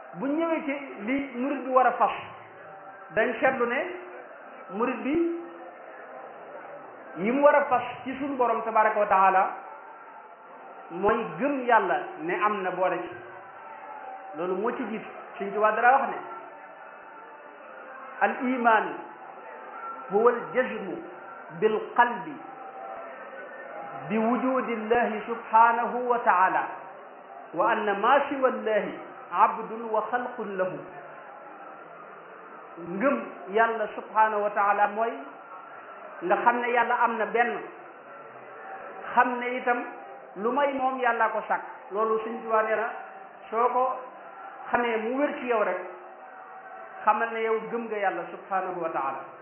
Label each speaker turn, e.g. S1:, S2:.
S1: bu ñëwee ci li murid bi war a fas dañ seetlu ne murid bi yi mu war a fas ci suñu borom tabaraka wa taala mooy gëm yàlla ne am na boole ci loolu moo ci jiitu Sëñ Tuubaa dara wax ne al iman huwa al jazmu bil qalbi bi wujudi llahi subhanahu wa taala wa anna ma siwa llahi abdun wa xalqun lahu ngëm yàlla subhanahu wa taala mooy nga xam ne yàlla am na benn xam ne itam lu may moom yàllaa ko sàkk loolu Sëñ Tuubaa nee na soo ko xamee mu wér ci yow rek xamal ne yow gëm nga yàlla subhanahu wa taala